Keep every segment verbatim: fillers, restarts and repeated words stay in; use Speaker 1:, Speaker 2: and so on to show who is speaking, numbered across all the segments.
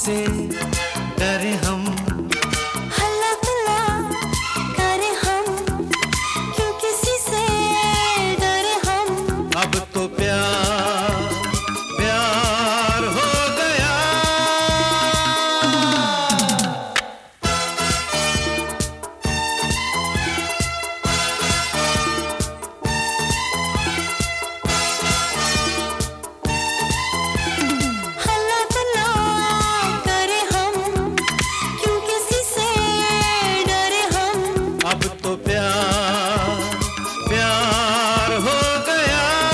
Speaker 1: से डरे हम,
Speaker 2: हल्ला गुल्ला करे हम, क्यों किसी से डरे हम।
Speaker 1: अब तो प्यार प्यार हो गया।
Speaker 2: हल्ला गुल्ला करे हम, क्यों किसी से डरे हम।
Speaker 1: अब तो प्यार प्यार हो गया।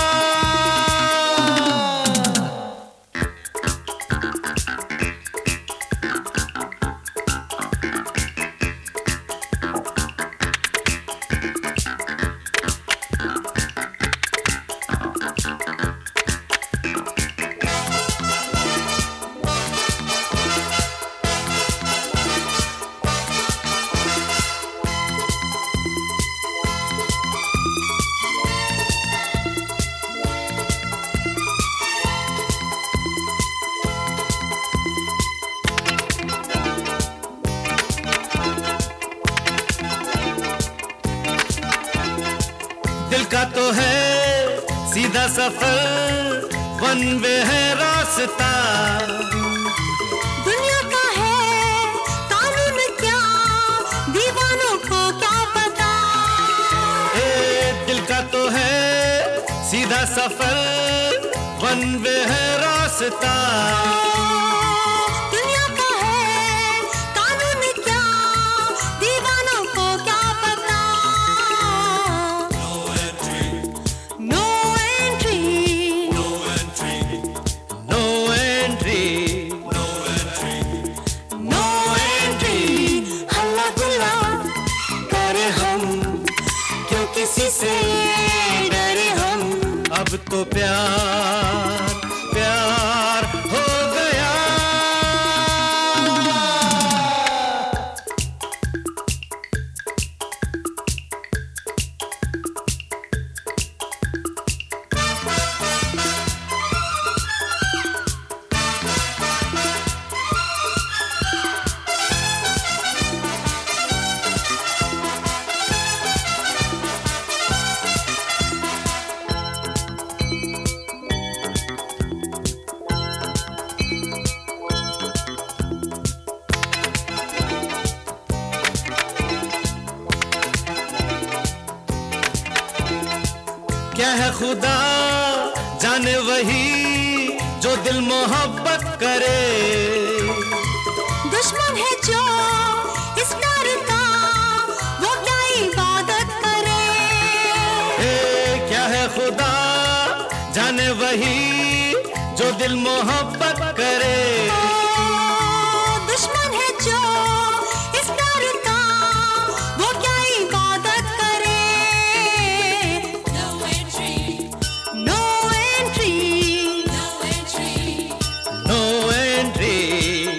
Speaker 1: दिल का तो है सीधा सफर, वन वे है रास्ता।
Speaker 2: दुनिया का है कानून क्या, दीवानों को क्या पता।
Speaker 1: ए, दिल का तो है सीधा सफर, वन वे है रास्ता।
Speaker 2: दुनिया का है कानून क्या, दीवानों को क्या पता। No entry,
Speaker 1: no entry,
Speaker 2: no entry. हल्ला गुल्ला करे हम, क्यों किसी से डरे हम।
Speaker 1: अब तो प्यार प्यार हो गया। क्या है खुदा जाने वही जो दिल मोहब्बत करे।
Speaker 2: दुश्मन है जो इस प्यार का, वो क्या इबादत करे।
Speaker 1: ए, क्या है खुदा जाने वही जो दिल मोहब्बत करे।
Speaker 2: दुश्मन है जो इस प्यार का, वो क्या इबादत करे। No entry, no entry,
Speaker 1: no entry,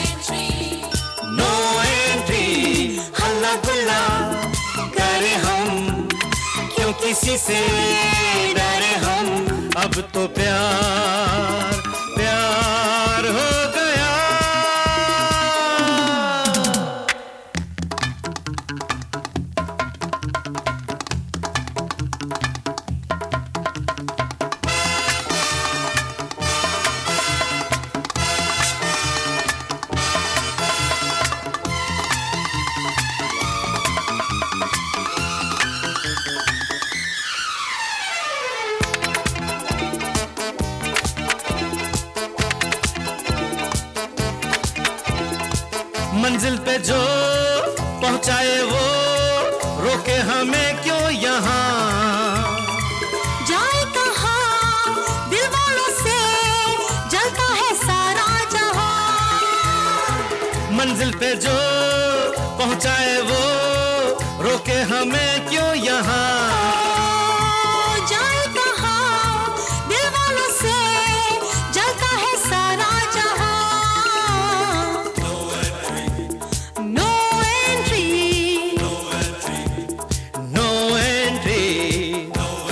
Speaker 1: no entry. हल्ला गुल्ला करे हम, क्यों किसी से डरे हम। अब तो प्यार प्यार हो गया। मंजिल पे जो पहुंचाए वो रोके हमें क्यों यहाँ।
Speaker 2: जाए कहाँ दिल वालों से, जलता है सारा जहां।
Speaker 1: मंजिल पे जो पहुंचाए वो रोके हमें क्यों यहाँ।
Speaker 2: जाए कहाँ दिल वालों से, जलता है सारा जहां। No entry,
Speaker 1: no entry,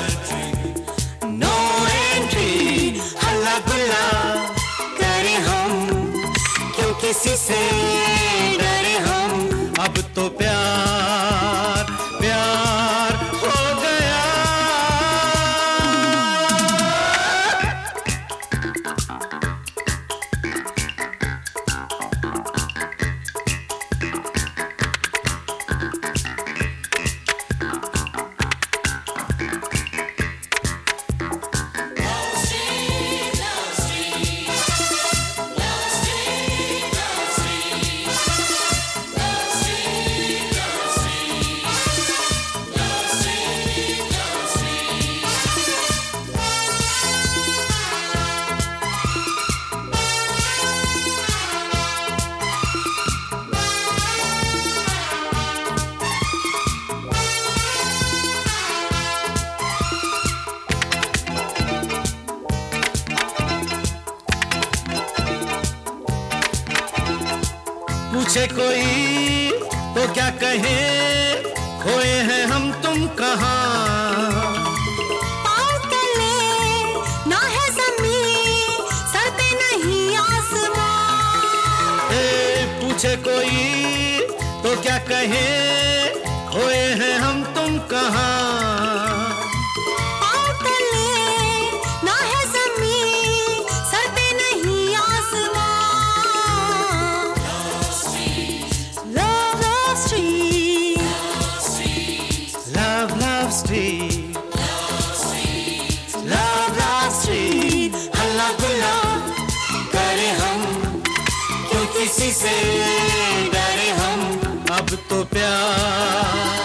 Speaker 2: no entry.
Speaker 1: हल्ला गुल्ला करे हम, क्यों
Speaker 2: किसी से डरे हम।
Speaker 1: अब तो प्यार प्यार हो गया। पूछे कोई तो क्या कहे, खोए हैं हम तुम कहाँ।
Speaker 2: पाँव तले ना है ज़मीन, सर पे नहीं आसमां।
Speaker 1: ए, पूछे कोई तो क्या कहे, खोए हैं हम तुम कहाँ।
Speaker 2: पाँव तले ना है ज़मीन, सर पे नहीं आसमां। Love, love street,
Speaker 1: Love, love street, love, love street, हल्ला गुल्ला करे हम, क्यों किसी से डरे हम। अब तो प्यार